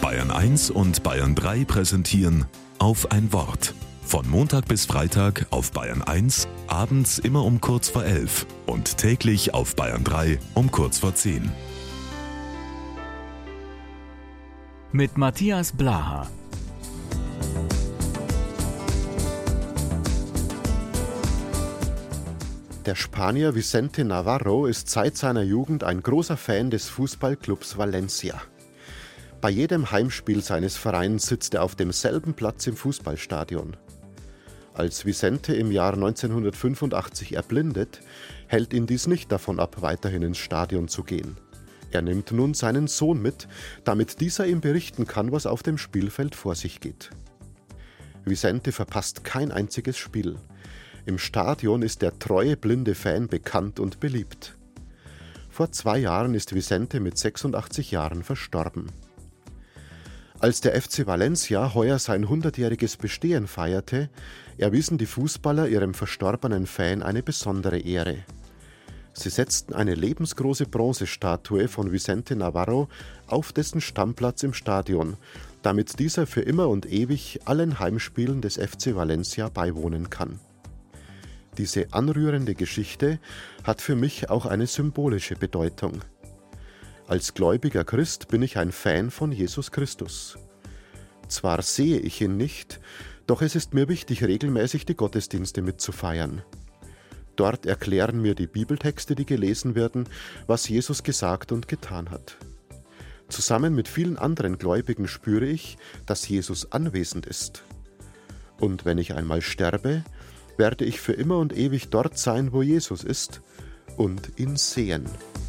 Bayern 1 und Bayern 3 präsentieren Auf ein Wort. Von Montag bis Freitag auf Bayern 1, abends immer um kurz vor 11 und täglich auf Bayern 3 um kurz vor 10. Mit Matthias Blaha. Der Spanier Vicente Navarro ist seit seiner Jugend ein großer Fan des Fußballclubs Valencia. Bei jedem Heimspiel seines Vereins sitzt er auf demselben Platz im Fußballstadion. Als Vicente im Jahr 1985 erblindet, hält ihn dies nicht davon ab, weiterhin ins Stadion zu gehen. Er nimmt nun seinen Sohn mit, damit dieser ihm berichten kann, was auf dem Spielfeld vor sich geht. Vicente verpasst kein einziges Spiel. Im Stadion ist der treue blinde Fan bekannt und beliebt. Vor 2 Jahren ist Vicente mit 86 Jahren verstorben. Als der FC Valencia heuer sein 100-jähriges Bestehen feierte, erwiesen die Fußballer ihrem verstorbenen Fan eine besondere Ehre. Sie setzten eine lebensgroße Bronzestatue von Vicente Navarro auf dessen Stammplatz im Stadion, damit dieser für immer und ewig allen Heimspielen des FC Valencia beiwohnen kann. Diese anrührende Geschichte hat für mich auch eine symbolische Bedeutung. Als gläubiger Christ bin ich ein Fan von Jesus Christus. Zwar sehe ich ihn nicht, doch es ist mir wichtig, regelmäßig die Gottesdienste mitzufeiern. Dort erklären mir die Bibeltexte, die gelesen werden, was Jesus gesagt und getan hat. Zusammen mit vielen anderen Gläubigen spüre ich, dass Jesus anwesend ist. Und wenn ich einmal sterbe, werde ich für immer und ewig dort sein, wo Jesus ist, und ihn sehen.